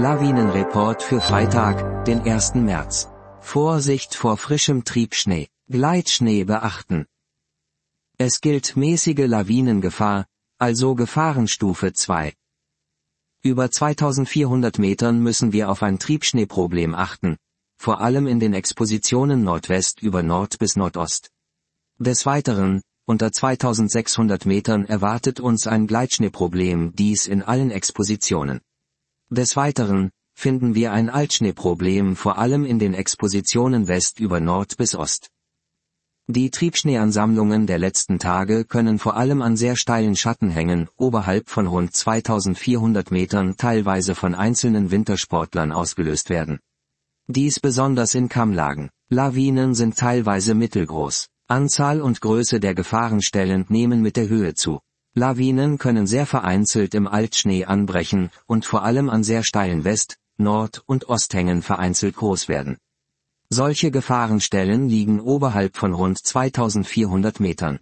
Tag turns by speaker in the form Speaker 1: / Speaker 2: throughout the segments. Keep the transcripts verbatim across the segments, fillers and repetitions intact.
Speaker 1: Lawinenreport für Freitag, den ersten März. Vorsicht vor frischem Triebschnee. Gleitschnee beachten. Es gilt mäßige Lawinengefahr, also Gefahrenstufe zwei. Über zweitausendvierhundert Metern müssen wir auf ein Triebschneeproblem achten, vor allem in den Expositionen Nordwest über Nord bis Nordost. Des Weiteren, unter zweitausendsechshundert Metern erwartet uns ein Gleitschneeproblem, dies in allen Expositionen. Des Weiteren finden wir ein Altschneeproblem vor allem in den Expositionen West über Nord bis Ost. Die Triebschneeansammlungen der letzten Tage können vor allem an sehr steilen Schattenhängen oberhalb von rund zweitausendvierhundert Metern teilweise von einzelnen Wintersportlern ausgelöst werden. Dies besonders in Kammlagen. Lawinen sind teilweise mittelgroß. Anzahl und Größe der Gefahrenstellen nehmen mit der Höhe zu. Lawinen können sehr vereinzelt im Altschnee anbrechen und vor allem an sehr steilen West-, Nord- und Osthängen vereinzelt groß werden. Solche Gefahrenstellen liegen oberhalb von rund zweitausendvierhundert Metern.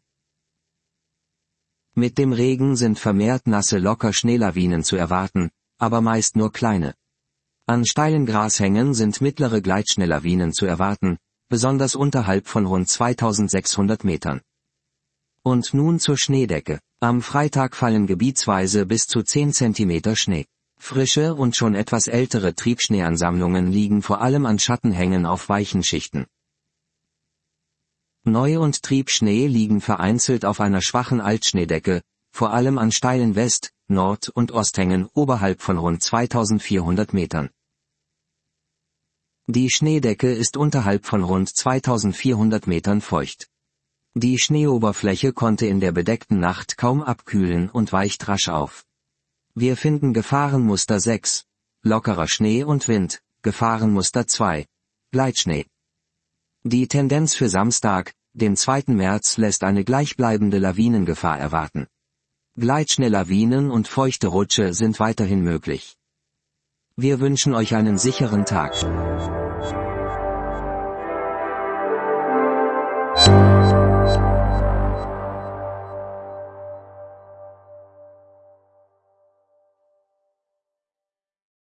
Speaker 1: Mit dem Regen sind vermehrt nasse Locker-Schneelawinen zu erwarten, aber meist nur kleine. An steilen Grashängen sind mittlere Gleitschneelawinen zu erwarten, besonders unterhalb von rund zweitausendsechshundert Metern. Und nun zur Schneedecke. Am Freitag fallen gebietsweise bis zu zehn Zentimeter Schnee. Frische und schon etwas ältere Triebschneeansammlungen liegen vor allem an Schattenhängen auf weichen Schichten. Neu- und Triebschnee liegen vereinzelt auf einer schwachen Altschneedecke, vor allem an steilen West-, Nord- und Osthängen oberhalb von rund zweitausendvierhundert Metern. Die Schneedecke ist unterhalb von rund zweitausendvierhundert Metern feucht. Die Schneeoberfläche konnte in der bedeckten Nacht kaum abkühlen und weicht rasch auf. Wir finden Gefahrenmuster sechs, lockerer Schnee und Wind, Gefahrenmuster zwei, Gleitschnee. Die Tendenz für Samstag, den zweiten März, lässt eine gleichbleibende Lawinengefahr erwarten. Gleitschneelawinen und feuchte Rutsche sind weiterhin möglich. Wir wünschen euch einen sicheren Tag.